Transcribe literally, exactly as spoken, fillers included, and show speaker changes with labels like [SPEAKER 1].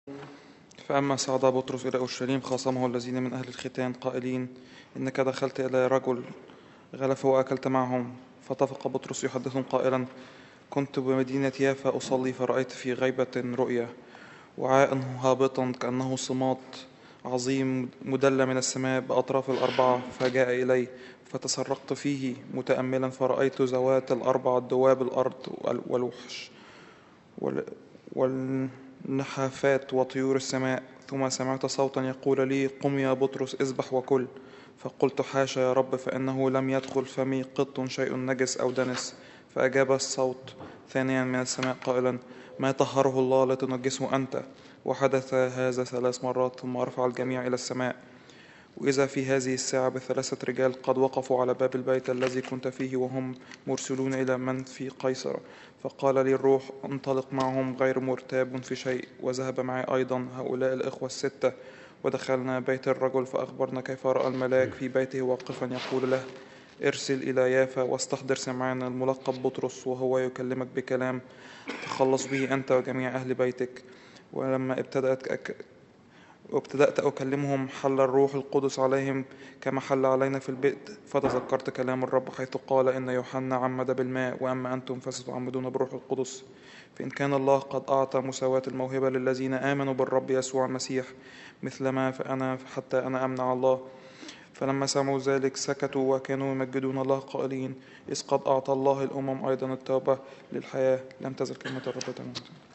[SPEAKER 1] فأما صعد بطرس إلى أورشليم خاصمه الذين من أهل الختان قائلين: إنك دخلت إلى رجل غلف وأكلت معهم. فطفق بطرس يحدثهم قائلا: كنت بمدينة يافا أصلي فرأيت في غيبة رؤيا وعاء هابطا كأنه صماط عظيم مدلى من السماء بأطراف الأربعة فجاء إلي فتسرقت فيه متأملا فرأيت ذوات الأربع دواب الأرض والوحش وال- والنحافات وطيور السماء. ثم سمعت صوتا يقول لي: قم يا بطرس اذبح وكل. فقلت: حاشا يا رب، فإنه لم يدخل فمي قط شيء نجس أو دنس. فأجاب الصوت ثانيا من السماء قائلا: ما طهره الله لا تنجسه أنت. وحدث هذا ثلاث مرات ثم رفع الجميع إلى السماء. وإذا في هذه الساعة بثلاثة رجال قد وقفوا على باب البيت الذي كنت فيه وهم مرسلون إلى من في قيصر. فقال لي الروح: انطلق معهم غير مرتاب في شيء. وذهب معي أيضا هؤلاء الإخوة الستة ودخلنا بيت الرجل فأخبرنا كيف رأى الملاك في بيته واقفا يقول له: ارسل إلى يافا واستحضر سمعان الملقب بطرس وهو يكلمك بكلام تخلص به أنت وجميع أهل بيتك. ولما ابتدأت أك... وابتدأت أكلمهم حل الروح القدس عليهم كما حل علينا في البئر. فتذكرت كلام الرب حيث قال: إن يوحنا عمد بالماء وأما أنتم فستعمدون بروح القدس. فإن كان الله قد أعطى مساواة الموهبة للذين آمنوا بالرب يسوع المسيح مثلما فأنا حتى أنا أمنع الله. فلما سمعوا ذلك سكتوا وكانوا يمجدون الله قائلين: إذ قد أعطى الله الأمم أيضا التوبة للحياة. لم تزل كلمة الرب تموت.